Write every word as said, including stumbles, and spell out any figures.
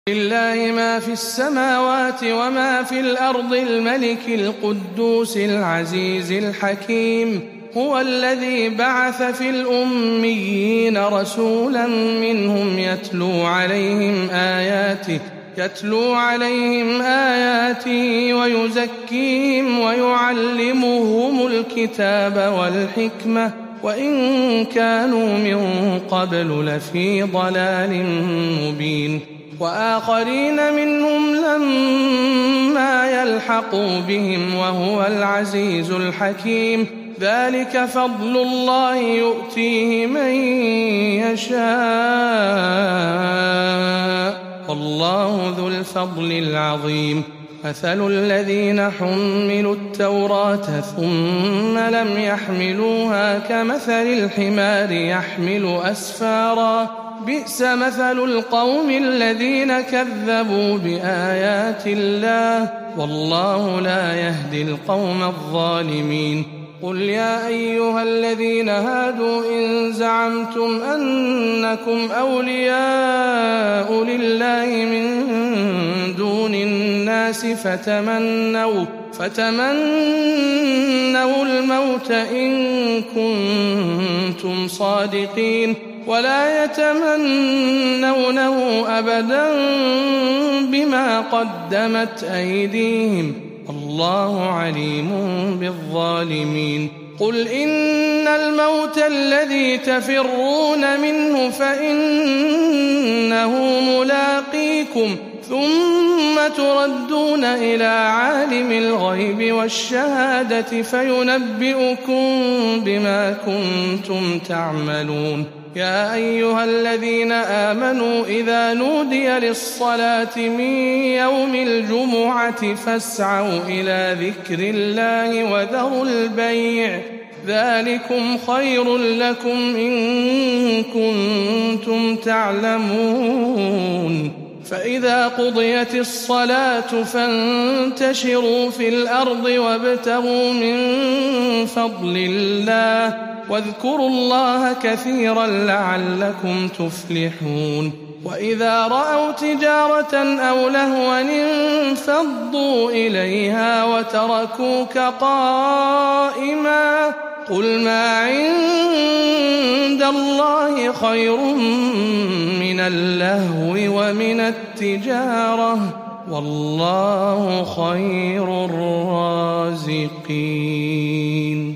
لله ما في السماوات وما في الأرض الملك القدوس العزيز الحكيم هو الذي بعث في الأميين رسولا منهم يتلو عليهم آياته يتلو عليهم آياته ويزكيهم ويعلمهم الكتاب والحكمة وإن كانوا من قبل لفي ضلال مبين وآخرين منهم لما يلحقوا بهم وهو العزيز الحكيم ذلك فضل الله يؤتيه من يشاء والله ذو الفضل العظيم مثل الذين حملوا التوراة ثم لم يحملوها كمثل الحمار يحمل أسفارا بئس مثل القوم الذين كذبوا بآيات الله والله لا يهدي القوم الظالمين قل يا أيها الذين هادوا إن زعمتم أنكم أولياء لله من دون الناس فتمنوا فتمنوا الموت إن كنتم صادقين ولا يتمنونه أبدا بما قدمت أيديهم الله عليم بالظالمين قل إن الموت الذي تفرون منه فإنه ملاقيكم ثم تردون إلى عالم الغيب والشهادة فينبئكم بما كنتم تعملون يا أيها الذين آمنوا إذا نودي للصلاة من يوم الجمعة فاسعوا إلى ذكر الله وذروا البيع ذلكم خير لكم إن كنتم تعلمون فإذا قضيت الصلاة فانتشروا في الأرض وابتغوا من فضل الله واذكروا الله كثيرا لعلكم تفلحون وإذا رأوا تجارة أو لهوا انفضوا إليها وتركوك قائما قل ما عند الله خير من اللهو ومن التجارة والله خير الرازقين.